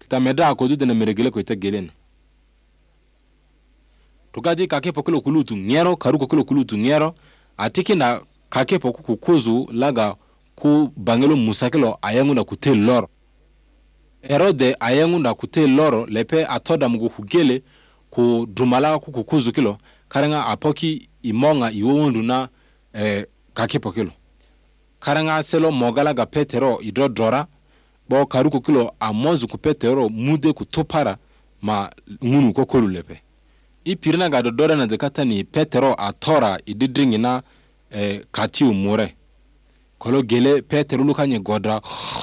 kita meda ko du de na meregele ko ita gelen to gadi kake pokolo kulutu ngero karuko kilo kulutu ngero atiki na kake poku kuzu laga ku bangelo musakelo ayangu na kutel lor Herode ayangu na kutel loro lepe atoda mgu kugele ku drumala ku kuzu kilo karanga apoki imonga iwondu na kake pokilo karanga selo mogala ga Petero idrodora bo karuko kilo amozu ku Petero mude ku topara ma ngunu kokolu lepe ipirina ga dodora na dekata ni Petero atora ididringi na katiu mure kolo gele Petero lukanye godra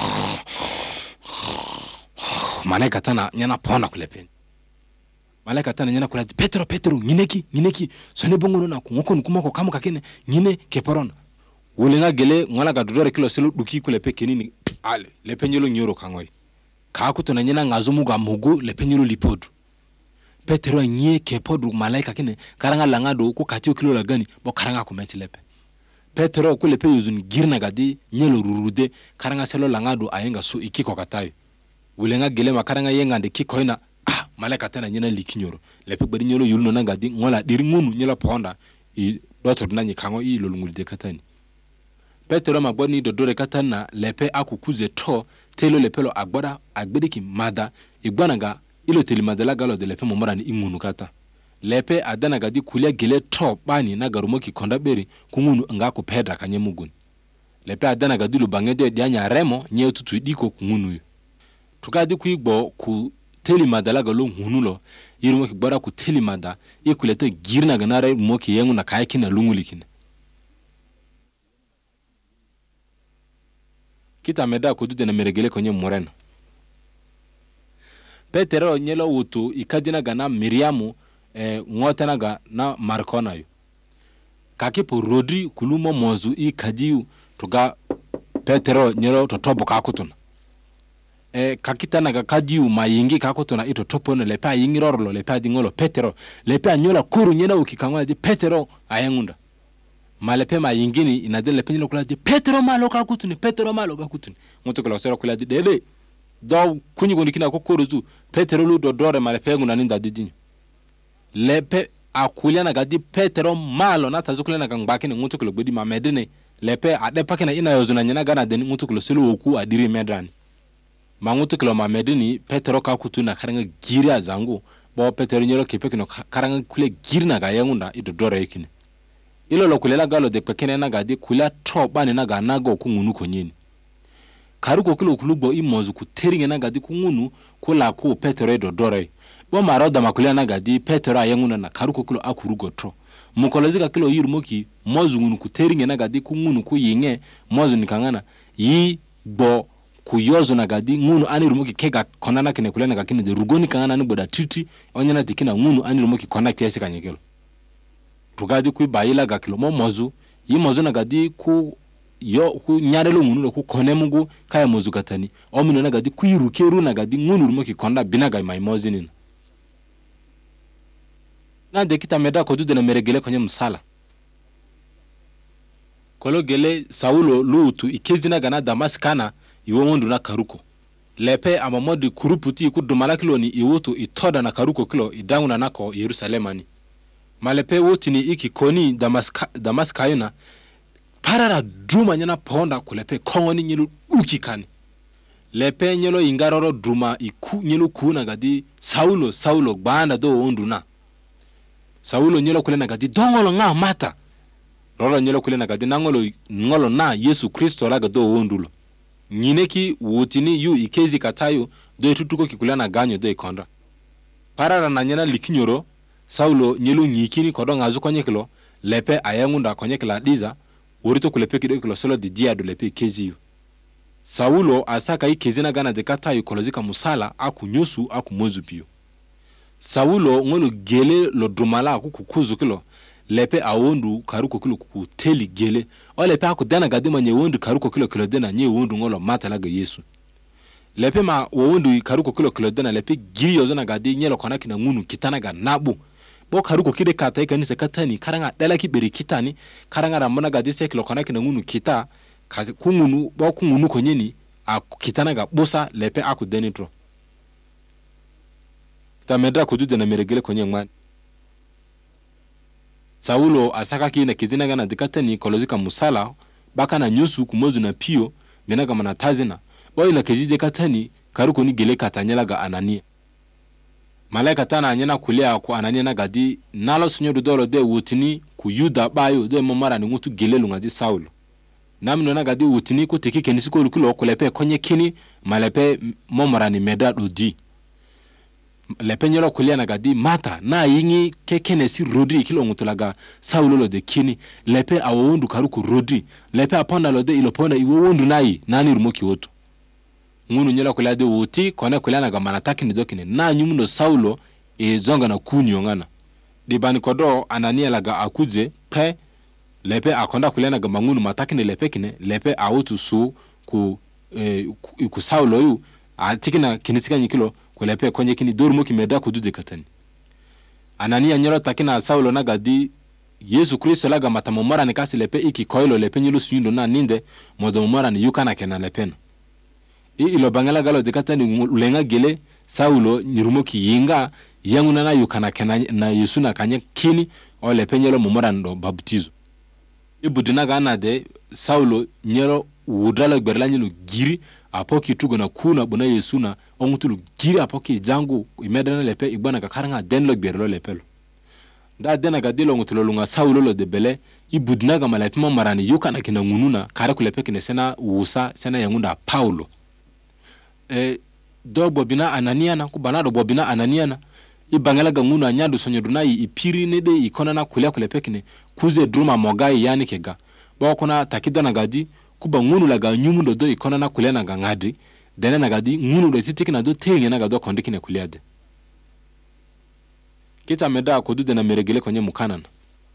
malaika tana nyana pona kulepen malaika tana nyana kula Petero nyineki sone bongono na ngoko nkumako kama kakene nyine keporona wulenga gele ngala ga dodora kilo selu duki kulepe kenini ale lepenyelo nyoro kangoy kakuto na nyana ngazumu ga mugu lepenyelo lipodu Petero nye kepodu malaika kene karanga langado ku katiu kilo la gani bo karanga ku metilepe Petero ku lepe yuzun girna gadi nyelo rurude karanga selo langado ayenga su ikiko katayo wulenga gele makaranga yenga de kikoina malaika tana nyina likinyoro lepe badi nyelo yulno na gadi ngola diringunu nyela ponda I dotor nanyi kango I lolungulde katani Petero magboni dodore katana lepe akukuze to telo lepelo agbada agbediki mada igbanaga ilo telimadela galo de lepe momorani ingunu kata lepe adana gadi kulia gele to bani na garumoki konda beri kungunu ngako pedra kanyemugun lepe adana gadi lu bangede dianya remo nye tutu diko kungunu tukadi kuigbo ku telimadela galo ngunulo yirumoki gbara ku telimada ikulete girna ganare moki yengu na kayakina lungulikine kita meda ko dude na meregele konye moreno Petero nyelo wutu ikadina gana Miriamu ngotana ga na Markona yu kakipo rodri kulumo monzu ikadiu tuga Petero nyelo totobo kakutuna kakitana ga kadiu mayingi kakutuna ito topo no lepa yingirorlo lepa dingolo Petero lepa nyola kuru nyena ukikangwa di Petero ayangunda malepe mayingini inadele lepe nyelo kula di Petero malo kakutuni ngoto kula sero kula di dele do kunyi gondikina kokorozu Petero lu dodore malepe nguna ninda didinyo lepe akuliana gadi Petero malo na tazukulana gangbakine ngoto kula gbedi mamedene lepe adepakina ina yozuna nyana gana deni ngoto kula selu oku adiri medrani mangoto kila mamedini Petero kakutu na karanga gira zangu bo Petero nyelo kipekino karanga kule girna ga yangunda idodore yikine ilo lokulela galo de pekene na gadi kula tobane na ga nago kungunu konyini karuko kilo kulugbo imozu kuteringe na gadi kungunu kula ku Petero idodore bo maroda makulia na gadi Petero ayanguna na karuko kilo akurugo tro mukolezika kilo yirumoki mozu ngunu kuteringe na gadi kungunu kuyinge mozu nikangana yi bo kuyozo na gadi ngunu anirumoki kega konana kine kulena gakine de rugoni kangana ni boda titi onyana tikina ngunu anirumoki kona kiasi kanyekelo tugadi ku bayila gakilo mozu yi mozu na gadi ku nyarelo ngunu ku konemugu kaya mozu katani omino na gadi ku yirukeru na gadi ngunu rumoki konda binaga maimozini na de kita meda ko dude na meregele konye msala kolo gele Saulo lutu ikezina gana Damaskana iwondu na karuko lepe amamodi kuruputi kudumala kilo ni iwotu itoda na karuko kilo idanguna nako Yerusalemani malepe woti ni iki koni Damaskayuna parara druma nyana ponda kulepe kongoni nyilu ukikani lepe nyelo ingaroro druma iku nyilu kuna gadi Saulo gbanda do ondu na Saulo nyelo kule na gadi dongolo nga mata rolo nyelo kule na gadi ngolo na Yesu Kristo laga do ondulo nyineki wotini yu ikezi katayo do tutuko kikulana ganyo do ikondra parara na nyana likinyoro Saulo nyelu nyikini kodonga azu konyekilo lepe ayangunda konyekila diza worito kulepe kido kilo solo di dia do lepe kezi yu Saulo asaka ikezi na gana de katayo kolozika musala aku nyosu aku mozu piyo Saulo ngolo gele lo drumala aku kukuzu kilo lepe awondu karuko kilo kuteli gele o lepe aku dana gadima nye wondu karuko kilo dena nye wondu ngolo matala ga Yesu lepe ma wondu karuko kilo dena lepe giri yozona gadi nye lo konaki na ngunu kitana ga nabu bo karuko kide kata ikanise katani karanga dela kiberi kitani karanga ramona gadi se kilo konaki na ngunu kita kungunu bo kungunu konyeni aku kitana ga bosa lepe aku denitro Tamedra kudude na meregele kwenye mwani. Saulo asaka kina kizina gana dikatani kolozika musala baka na nyusu kumozu na pio menaga manatazina boy na kejide katani karuko ni gele katanyela ga Anania. Malaika tana anyana kulia ku Anania na gadi nalo sunyo dolo de wutini ku Yuda bayo de momara ni ngutu gele lunga di Saulo. Namno na gadi wutini ku tiki kenisi ko lukulo kulepe konye kini malepe momara ni meda odi. Lepe nyolo kulia na gadi mata na yingi kekenesi rodi kilo ngutulaga Saulo lo de kini lepe awondu karuko rodi lepe aponda lo de iloponda iwondu nai nani rumoki woto. Ngunu nyola kulia de wuti kone kulia na gamana takini dokini na nyumundo Saulo zonga na kunyo ngana. Dibani kodo Anania laga akuze pe lepe akonda kulia na gamba ngunu matakini lepe kine lepe awutu su ku Saulo yu atikina kinisika nyikilo kulepe kwenye kini dorumo kimeda kudude katani. Anania nyola takina Saulo na gadi Yesu Kristo laga matamomara ni kasi lepe iki koilo lepe nyulu suyindo na ninde modomomara ni yukana kena lepena. Ilo bangala galo dekatani ulenga gele Saulo nirumo ki yinga yanguna na yukana kena na Yesu na kanye kini o lepe nyelo momara ndo baptizo. Budina gana de Saulo nyelo udala gberla nyelo giri apoki tugo na kuna bona Yesu na ongutulu giri apoki jangu imedana lepe ibana kakaranga denlo gberlo lepelo. Da dena gadilo ngutulu lunga Saulo lo de bele ibudina ga malapi marani yukana kina ngununa kare kulepe kine sena usa sena yangunda Paulo. Do bobina Anania na kubana do bobina Anania na ibangala ga ngunu anyadu sonyoduna ipiri nede ikona na kulepe kine kuze druma mogai yani kega bo kona takido na gadi kuba ngunu laga nyumundo do ikona na kulia na ngadi dene na gadi ngunu do titiki na do tenye na gado kondiki ne kuliade kita meda kodude na meregele kwenye mukanana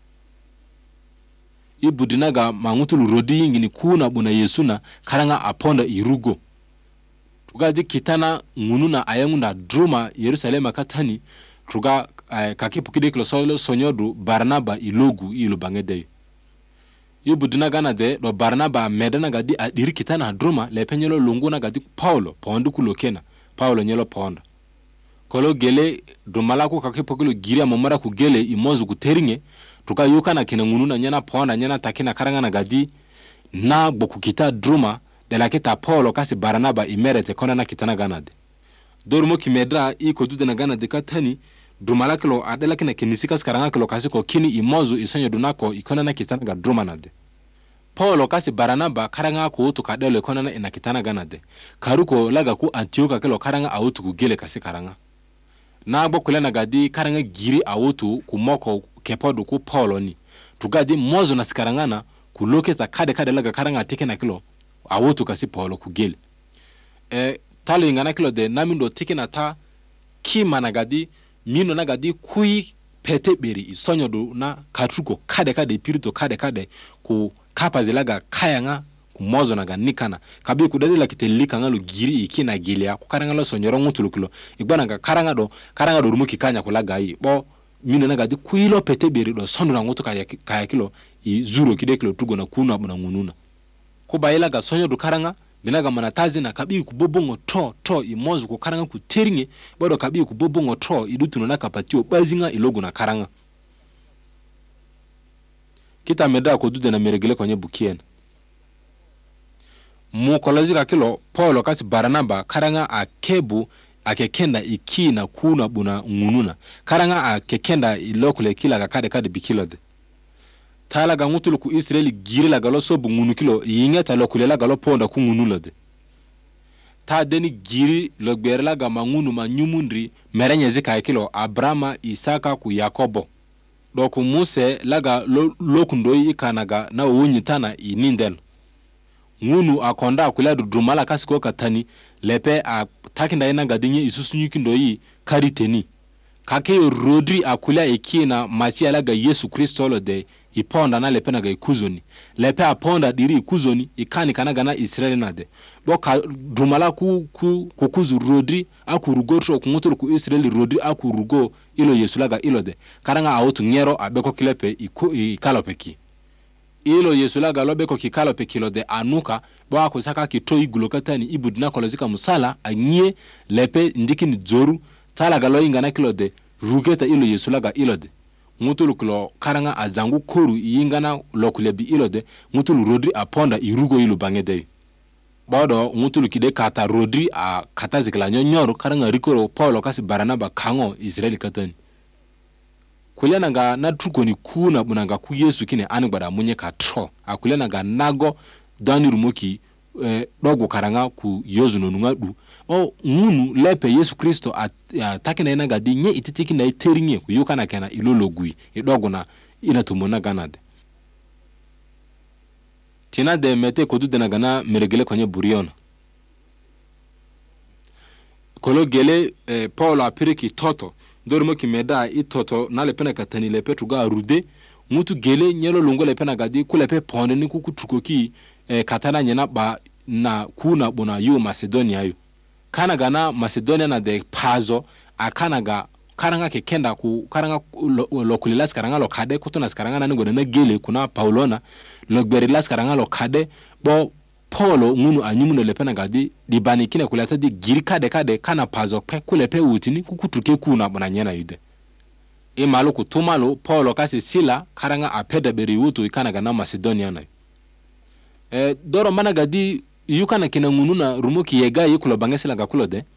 ibudinaga mangutulu rodi ngini kuna buna Yesu na karanga aponda irugo tugadi kitana ngunu na ayangunda druma Yerusalema katani tuga kakipukide kilo sonyodu Barnaba ilogu ilo bangede ibudina gana de do Barnaba medana gadi adiri kitana druma lepenyelo lunguna gadi Paulo pondu kulokena Paulo nyelo ponda kolo gele dumala ko kakipukilo giria momara ku gele imozu kuteringe tuka yukana kina ngunu na nyana ponda nyana takina karanga na gadi na boku kita druma de la kita Paulo kasi Barnaba imerete kona na kitana gana de dormo kimedra iko dude na gana de katani drumala kilo adela kina kinisika skaranga kilo kasi ko kini imozu isenyo dunako ikona na kitana ga druma na de Paulo kasi Barnaba karanga ko utu kadelo ikona na ina kitana gana de karuko laga ku Antioka kilo karanga autu ku gele kasi karanga na bokule na gadi karanga giri autu ku moko kepodu ku Paulo ni tugadi mozo na sikarangana ku loketa kade laga karanga tike na kilo autu kasi Paulo ku gele talo ingana kilo de namindo tike na ta kima na gadi mino na gadi kui pete beri isonyo do na katruko kade pirito kade ku kapa zilaga kayanga ku mozo na ganikana kabi ku dadila kitelika ngalo giri ikina gilia ku karanga lo sonyoro ngutulukulo igbana ga karanga do rumuki kanya kulaga yi bo mino na gadi kuilo pete beri do sondo na ngutu kaya kilo izuro kide kilo tugo na kuna na ngununa ku bayila ga sonyo do karanga binaga manatazi na kabi ku bobongo to imozu ku karanga ku teringe bodo kabi ku bobongo to idutuno na kapatio bazinga ilogo na karanga kita meda ko dude na meregele kwenye bukiena mu kolozika kilo Paulo kasi Barnaba karanga akebu akekenda iki na kuna buna ngununa karanga akekenda ilokule kila ga kade bikilode tala ga ngutulu ku Israeli gire la galo so ngunu kilo yingeta lokule la galo ponda ku ngunulode ta deni giri logbere la ga mangunu manyumundri merenye zika kilo Abrama Isaka ku Yakobo doku Muse la ga lokundoi ikanaga na unyitana inindel ngunu akonda kula dudumala kasiko katani lepe a takinda ina gadinye isusunyukindo yi kariteni kake rodri akula ekina masia laga Yesu Kristo lo de iponda na lepe na ga ikuzoni lepe aponda diri ikuzoni ikani kanaga na Israeli na de boka dumala kukuzu rodri akurugotro kumuturu ku Israeli rodri akurugo ilo Yesu laga ilo de karanga autu ngero abeko kilepe ikalopeki ilo Yesu laga lobeko kikalope kilo de anuka bo akusaka kitoi gulokatani ibudina kolozika musala anye lepe ndikini zoru tala galo ingana kilo de rugeta ilo Yesu laga ilo de ngutulu kilo karanga azangu koru ingana lokulebi ilo de ngutulu rodri aponda irugo ilo bangede bodo ngutulu kide kata rodri a kata zikla nyonyoru karanga rikoro Paulo kasi Baranaba kango Israeli katani kulena nga na trukoni kuna bunanga ku Yesu kine anigbada munye ka tro akulena nga nago dani rumoki dogo karanga ku yozu no nungadu o ngunu lepe Yesu Kristo takina ina gadi nye ititiki na iterinye ku yuka na kena ilologui dogo na ina tumona ganade tina de mete kodu de nagana meregele kwenye buriona kolo gele Paulo apiriki toto dormo ki meda itoto na lepena katani lepe tuga rude mutu gele nyelo lungo lepena gadi kulepe ponde ni kukutukoki katana nyena ba na kuna bona yu Macedonia yu kana gana Macedonia na de pazo akana ga karanga ke kenda ku karanga lokulilas karanga lokade kutuna karanga na ngode na gele kuna Paulona logberilas karanga lokade bo Paulo ngunu anyumuno lepena gadi di banikine kulata di giri kade kana pazo pe kulepe utini kukutuke kuna bona nyena yude malo kutumalo Paulo kasi sila karanga apeda beri utu ikana gana Macedonia na doro mana gadi yukana kina ngunu na rumoki yega yikulo bangesila gakulo de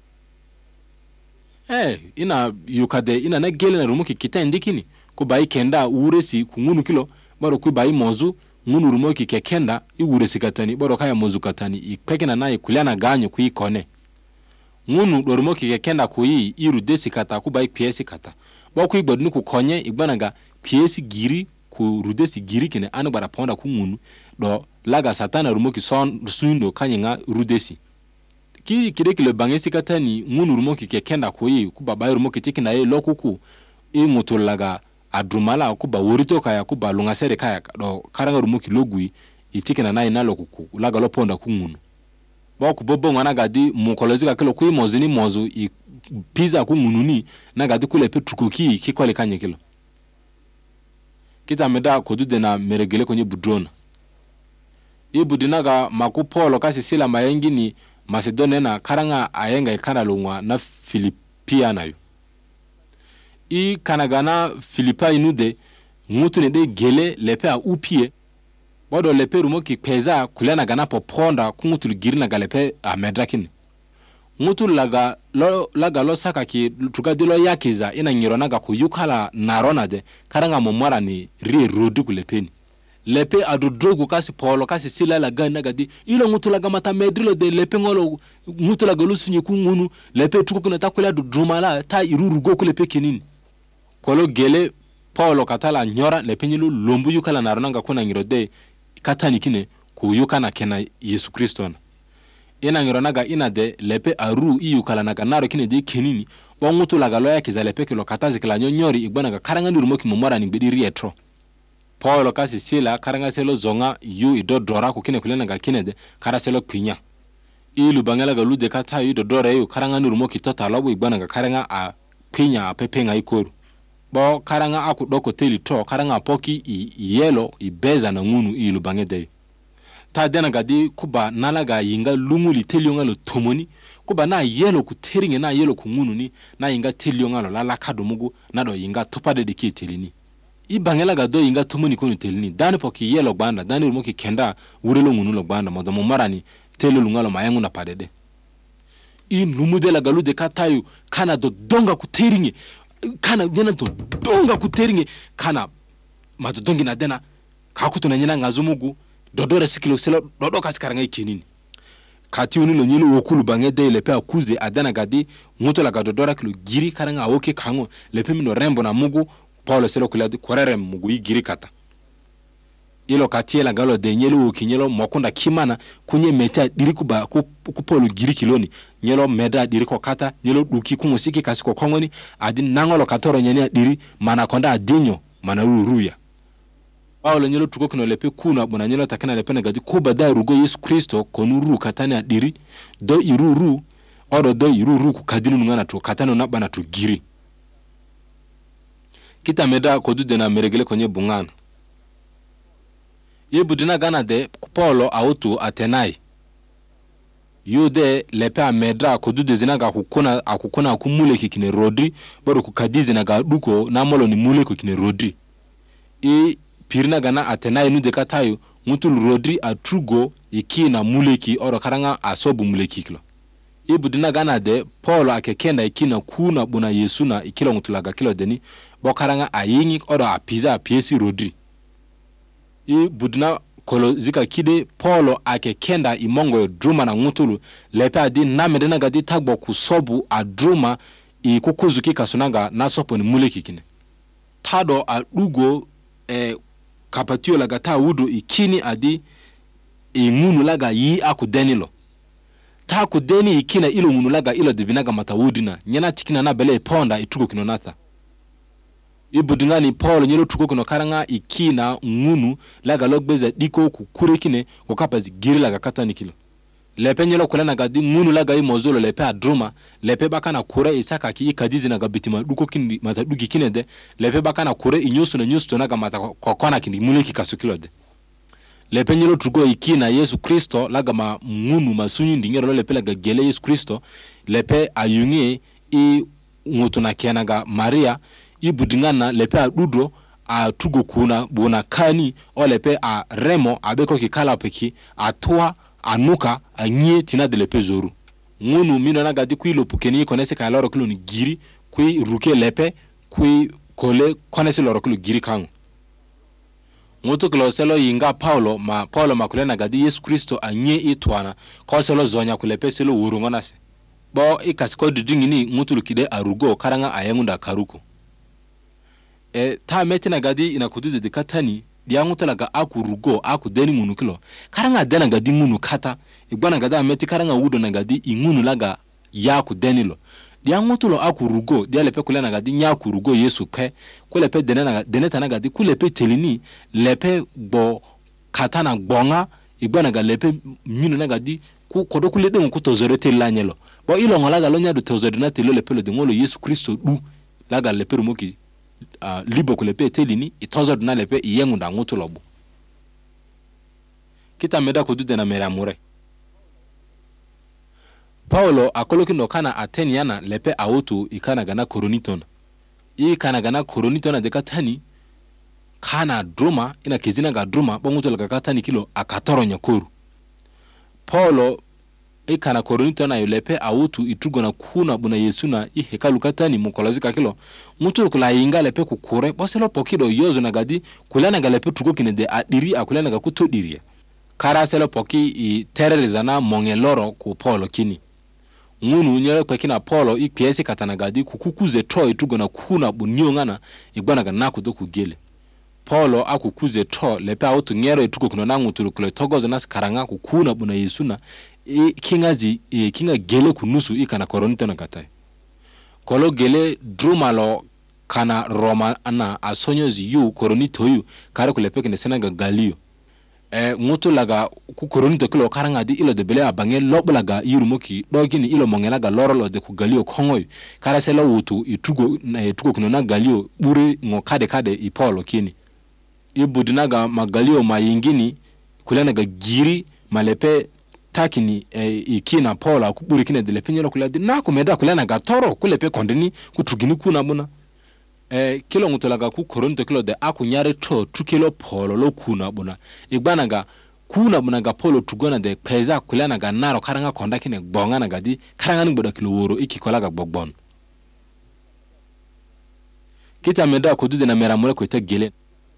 ina yukade ina na gele na rumoki kitendikini kubai kenda uresi kungunu kilo baro kubai mozu ngunu rumoki kekenda iuresi katani baro kaya mozu katani ipekena na ikuliana ganyo kuikone ngunu dorumoki kekenda kui iru desi kata kubai piesi kata boku igbodni ku konye igbanaga piesi giri ku rudesi giri kine anubara ponda ku ngunu do laga satana rumoki son sundo kanyinga rudesi ki kireki le bangesi katani ngunu rumoki kekenda kui kubaba rumoki tikina lokuku mutolaga adrumala kuba worito kaya kuba lungasere kaya do karanga rumoki logui itikina na ina lokuku laga loponda ku ngunu boku bobo ngana gadi mukolozika kilo kui mozini mozu pizza ku mununi na gadi kule petrukoki kikole kanye kilo kita meda kodu de na meregele konye budrona ibudinaga maku Paulo kasi sila mayengi ni Macedonia na karanga ayenga ikana lungwa na Filipia nayo kanagana Filipa inude ngutu nede gele lepe a upie bodo lepe rumoki peza kulena gana poponda kungutu girina galepe a medrakini ngutu laga lo saka ki tugadilo yakiza ina ngirona ga kuyukala narona de karanga momora ni rie rodu kulepeni lepe adodrogu kasi Paulo kasi sila la gana gadi ilo ngutu laga mata medrilo de lepe ngolo ngutu laga lusunye kungunu lepe tukukuna takula dodrumala ta iruru goku lepe kinini kolo gele Paulo katala nyora lepe nyilu lombu yukala narona ga kuna ngirode katani kine kuyukana kena Yesu Kristo na ina ngirona ga ina de lepe aru iyukala naga naro kine de kinini wa ngutu laga loya kiza lepe kilo katazi kila nyonyori igbana ga karanga ni rumoki momora ni gbedi rietro Paulo kasi sila karanga selo zonga yu idodora ku kine kulena ga kine de kara selo kwinya ilu bangala ga lude kata yu dodora yu karanga ni rumoki totala bu igbana ga karanga a kwinya pepenga ikoru bo karanga aku doko teli to karanga poki yelo ibeza na ngunu ilu bangede ta dena gadi kuba nalaga yinga lumuli telionga lo tomoni kuba na yelo ku teringe na yelo ku ngunu ni na yinga telionga lo lala kadumugu na do yinga topade de ki telini ibangela ga do yinga tomoni ko ni telini dani poki yelo gbanda dani rumoki kenda wurelo ngunu lo gbanda modomo marani telo lungalo mayangu na padede numudela galu de katayu kana do donga ku teringe kana dena to donga ku teringe kana mato dongi na dena kakuto na nyina ngazumugu dodore sikilo selo dodo kaskaranga ikinini kati uni lo nyilo wokulu bangede lepe akuze adana gadi nguto la gadodora kilo giri karanga awoke kango lepe mino rembo na mugu Paulo selo kuladi korere mugu igiri kata ilo kati la galo de nyelo wokinyelo mokunda kimana kunye meta dirikuba ku Paulo giri kiloni nyelo meda diriko kata nyelo duki kumusiki kasiko kongoni adi nangolo katoro nyenia diri mana konda adinyo mana ruruya Paulo nyelo tuko kino lepe kuna bona nyelo takana lepe na gadi kuba da rugo Yesu Kristo konuru katani adiri do iruru odo do iruru kukadinu ngana tu katano na bana tu giri kita meda kodu de na meregele konye bungana yebudina gana de Paulo auto Atenai yude lepe amedra kodude zinaga akukona akumule kikine rodri bado kukadizi naga duko na molo ni mule kikine rodri pirina gana atenaye nude katayo mutul rodri atrugo ikina muleki oro karanga asobu muleki kilo budina gana de Paulo akekenda ikina kuna buna Yesuna ikilo mutulaga kilo deni bokaranga ayingi oro apiza apiesi rodri budina kolo zika kide Paulo akekenda imongo druma na ngutulu lepe adi namedena gadi tagbo kusobu adruma ikukuzuki kasunaga nasopo ni muleki kine tado adugo kapatio laga ta wudu ikini adi ngunu laga yi akudenilo ta akudeni ikina ilo ngunu laga ilo dibinaga matawudina nyana tikina na bele ponda itugo kinonata ibudingani Paulo nyelo tugo kino karanga ikina ngunu laga logbeza diko kukure kine wakapazi giri laga katani kilo lepe nyelo kulana gadi ngunu laga imozolo lepe adruma lepe bakana kure isaka ki ikadizi naga bitima duko kini matadugi kine de lepe bakana kure inyosu na nyusu naga matakokona kini muleki kasukilo de lepe nyelo tugo ikina Yesu Kristo laga ma ngunu masunyi ndingero lepe laga gele Yesu Kristo lepe ayungi ngutuna kenaga Maria ibudingana lepe adudo atugo kuna bona kani o lepe a remo abeko kikala peki atwa anuka anye tina de lepe zoru ngunu mino na gadi kuilo pukeni konese ka loro kilo ni giri kui ruke lepe kui kole konese loro kilo giri kangu ngoto kilo selo yinga Paulo makulena gadi Yesu Kristo anye itwana ko selo zonya kulepe selo wurungona se bo ikasiko didingini ngutu lukide arugo karanga ayengunda karuko ta metina gadi inakudude de katani dia ngutolaga akurugo akudeni ngunu kilo karanga dena gadi ngunu kata igwana gada meti karanga wudo na gadi ingunu laga ya kudenilo dia ngutulo akurugo dia lepe kulena gadi nya kurugo Yesu pe kulepe deneta na gadi kulepe telini lepe bo katana gbonga igwana ga lepe minu na gadi ku kodokule de nkutozore telanyelo bo ilo ngolaga lonya do tozore na telo lepe lo de ngolo Yesu Kristo du laga lepe rumoki libo kulepe telini itozo duna lepe iyengu nda ngutu lobu kita meda kudude na mera mure Paulo akoloki no kana Ateniana lepe autu ikana gana koronitona kana gana koronitona de katani kana druma ina kizina ga druma bonguto laga katani kilo akatoronya koru Paulo ikana koronitona yolepe autu itugo na kuna buna Yesuna hekalu katani mukolazika kilo mutu kula inga lepe kukure boselo pokido yozo na gadi kulana ga lepe tugo kine de adiri akulana ga kutodiria kara selo poki terrorizana mongeloro ku Paulo kini ngunu nyere kwekina Paulo ipiesi katana gadi kukukuze to itugo na kuna bunyongana igwana ga nakudo kugele Paulo akukuze to lepe autu ngero itugo kuno na ngutu kule togozo na karanga kukuna buna Yesuna kinga gele kunusu ikana koronito na katai kolo gele drumalo kana Roma ana asonyozi yu koronito yu kare kulepe kene senaga Galio ngutu laga ku koronito kilo karanga di ilo de bele abange loblaga yirumoki dogini ilo mongelaga lorolo de ku Galio kongoy kare selo wutu itugo kuno na Galio buri kade i Paulo kini ibudinaga magalio mayingini kulenaga giri malepe takini ikina Paula kuburi kine dile penyelo kuladi na kumeda kulena gatoro kulepe kondeni kutugini kuna buna kilo ngutolaga ku koronto kilo de akunyare to tukilo Paulo lo kuna buna igbana ga kuna buna ga Paulo tugona de peza kulena ga naro karanga konda kine gbonga na gadi karanga ngboda kilo woro ikikolaga gbogbon kita meda kudude na meramure ko tegele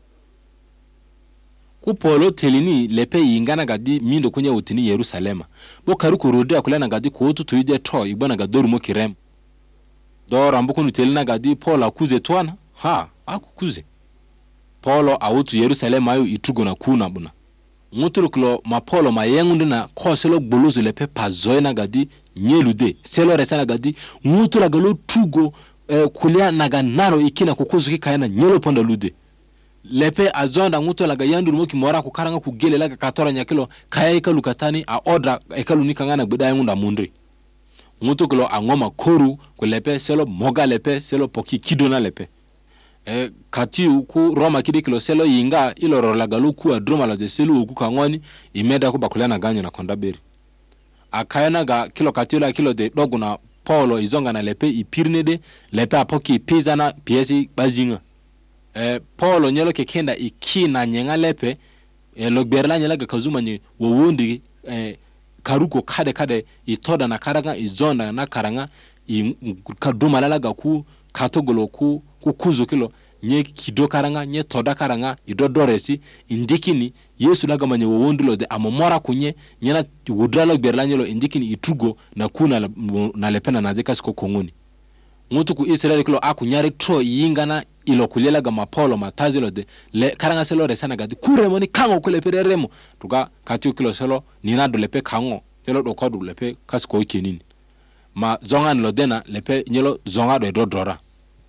ku Paulo telini lepe yingana gadi mindo kunya utini Yerusalema bo karuko rode akulana gadi ko tutuide to ibana gadoru mo kirem do rambuko nu telina gadi Paulo akuze twana akukuze Paulo awutu Yerusalema ayo itugo na kuna buna muturuklo ma Paulo mayengunde na koselo gbolozo lepe pazoina gadi nyelude selo resana gadi mutula galo tugo kulia naga naro ikina kukuzuki kayana nyelo ponda lude lepe azonda nguto laga yanduru moki mora ku karanga ku gele laga katora nyakilo kaya ikalu katani a odra ikalu nikangana gbeda ngunda mundri nguto kilo angoma koru ku lepe selo moga lepe selo poki kidona lepe kati ku Roma kidi kilo selo yinga ilo laga luku adroma la de selo ku kangoni imeda ku bakulana ganyo na kondaberi akayana ga kilo katila kilo de doguna Paulo izonga na lepe ipirnede lepe apoki pizana piesi bajinga Paulo nyelo ke kenda ikina nyenga lepe logberla nyela ga kazuma ni wowondi karuko kade itoda na karanga izonda na karanga kaduma lala ga ku katogolo ku kuzo kilo nye kido karanga nye toda karanga idodoresi indikini Yesu laga manye wondulo de amomora kunye nyena wudralo berlanyelo indikini itugo na kuna na lepena na deka siko kongoni ngutu ku Israeli kilo akunyare tro yingana ilo kulela ga Paulo matazilo de le karanga selo resana gadi kuremo ni kango kule pereremo tuka katio kilo selo ninado lepe kango telo do kodu lepe kasiko kenini ma zongan lo dena lepe nyelo zonga do dodora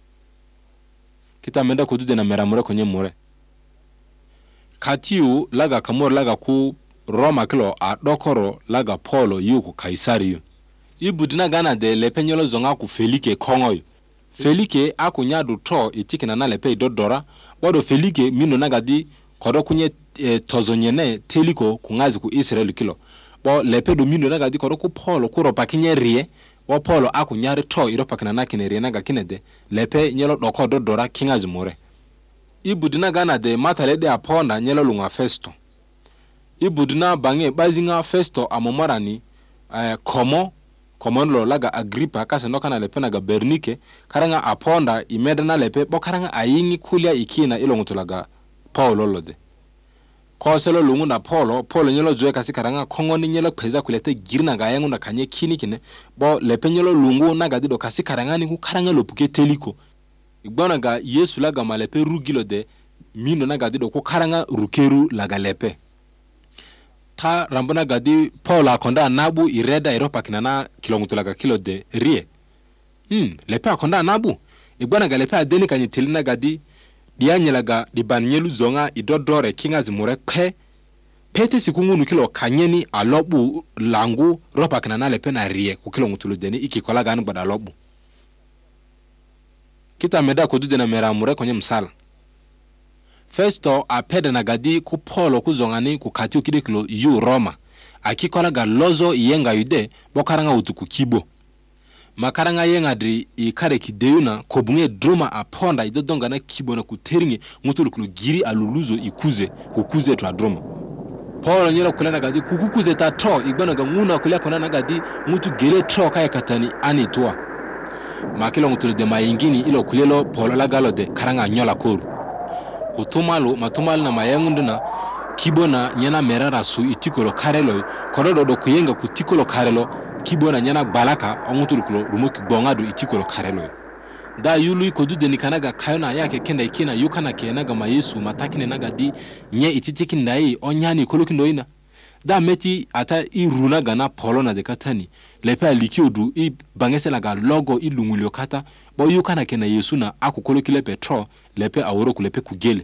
kita menda kudu dena meramure konye mure katiu laga kamor laga ku Roma kilo a dokoro laga Paulo yuku Kaisariyo ibudina gana de lepe nyelo zonga ku Felike kongoyo Felike aku nyadu to itikina na lepe dodora wado Felike mino nagadi kodo kunye tozonyene teliko kungazi ku Israeli kilo bo lepe do mino nagadi kodo ku Paulo ku ropa kinye rie wa Paulo aku nyari to iropa kana na kinere naga kinede lepe nyelo doko dodora kingazi more ibudina gana de matalede aponda nyelo lunga Festo ibudina bange bazinga Festo amomorani komo lo laga Agripa kase no kana lepe naga Bernike karanga aponda imedana lepe bo karanga ayingi kulia ikina ilonguto laga Paulo lode koselo lungu na Paulo nyelo zoe kasi karanga kongoni nyelo peza kulete girna ga yangu na kanye kini kine bo lepe nyelo lungu naga dido kasi karanga ni ku karanga lopuke teliko igbona ga Yesu laga malepe rugilo de mino naga dido ku karanga rukeru laga lepe ta rambona gadi Paulo akonda nabu ireda Europa kinana kilongutulaga kilo de rie lepe akonda nabu igbana ga lepe adeni kanyi telina gadi dianyelaga dibanyelu zonga idodore kingazi mure pete sikungunu kilo kanyeni alobu langu Europa kinana lepe na rie ku kilongutulu deni ikikolaga anu bada alobu kita meda kudude na mera mure konye msala Festo apede na gadi ku Paulo kuzongani ku katiu kidikilo yu Roma akikola ga lozo yenga yude bokaranga utuku kibo makaranga yenga dri ikare kideuna kobunge droma aponda idodonga na kibo na kuteringe mutulukulu giri aluluzo kukuze twa droma Paulo nyero kulena gadi kukuze ta to igbana ga nguna kulia kona na gadi mutu gele to kaya katani ani toa makilo mutulu de mayingini ilo kulelo Paulo la galode karanga nyola koru matumalo na mayangunduna kibona nyana merara su itikolo karelo kododo do kuyenga kutikolo karelo kibona nyana balaka onguturukulo rumoki bongadu itikolo karelo da yulu kodude nikanaga kayona yake kenda ikina yukana kenaga mayesu matakine naga di nye ititikin dai onyani kolokindo ina da meti ata iruna gana Paulo na dekatani lepe alikiodu I bangese laga logo ilungulio kata bo yukana kena Yesu na akukolokile petro lepe aworo kulepe kugele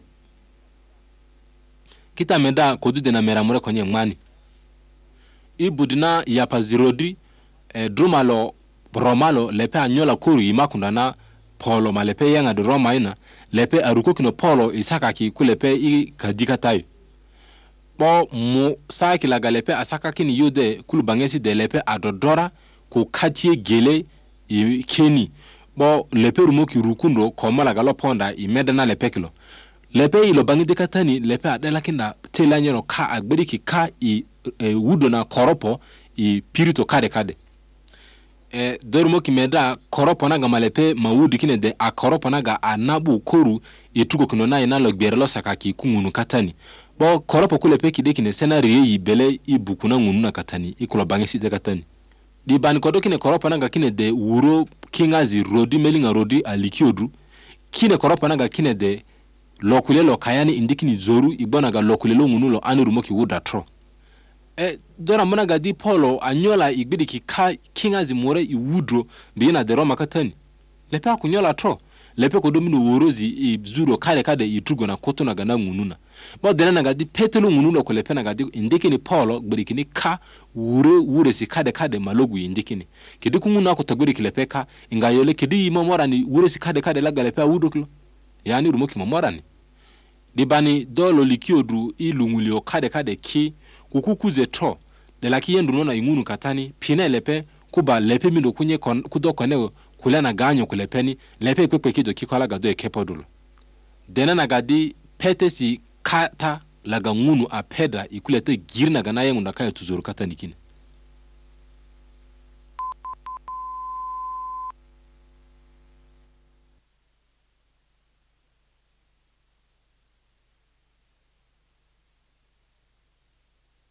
kita meda kodude na meramure konye ngmani ibudina yapazirodi drumalo romalo lepe anyola kuru imakunda na Paulo malepe yanga de Roma ina lepe aruko kino Paulo isaka ki kulepe I kadikatayo bo mu saki la galepe asaka kini yude kulu bangesi de lepe adodora ku katie gele keni bo lepe rumoki rukundo komala galo ponda imedana lepe kilo lepe ilo bangi de katani lepe adela kinda telanyero ka agberiki ka wudo na koropo pirito kade dormo kimeda koropo na gamalepe mawudi kine de akoropo na ga anabu koru itugo kino na ina logberelo sakaki kungunu katani bo koropo kulepe kidekine senari yibele ibukuna ngunu na katani ikulo bangesi de katani di ban kodo kine koropo na ga kine de wuro kingazi rodi melinga rodi alikiodu kine koropo na ga kine de lokulelo kayani indikini zoru ibona ga lokulelo ngunulo anirumoki wudatro dora mona ga di Paulo anyola igbidiki kingazi more iwudro bina de Roma katani lepe akunyola tro lepe kodomino worozi ibzuro kade itugo na koto na gana ngununa bo dena na ga di petelo ngunulo ko lepe na ga di indikini Paulo gbidikini wure si kade malogu indikini kidiku nguna ko tagbidiki lepe ka ingayole kidi momora ni wure si kade la ga lepe awudo klo yani rumoki momora ni dibani dolo likiodu ilungulio kade ki kukukuze to de la ki yendu nona ingunu katani pine lepe kuba lepe mindo kunye kudo kone kula na ganyo kulepeni lepe kwe kido kikola gado e kepodulo dena na gadi pete si kata laga ngunu a pedra ikulete girna gana yengu na kaya tuzuru kata nikine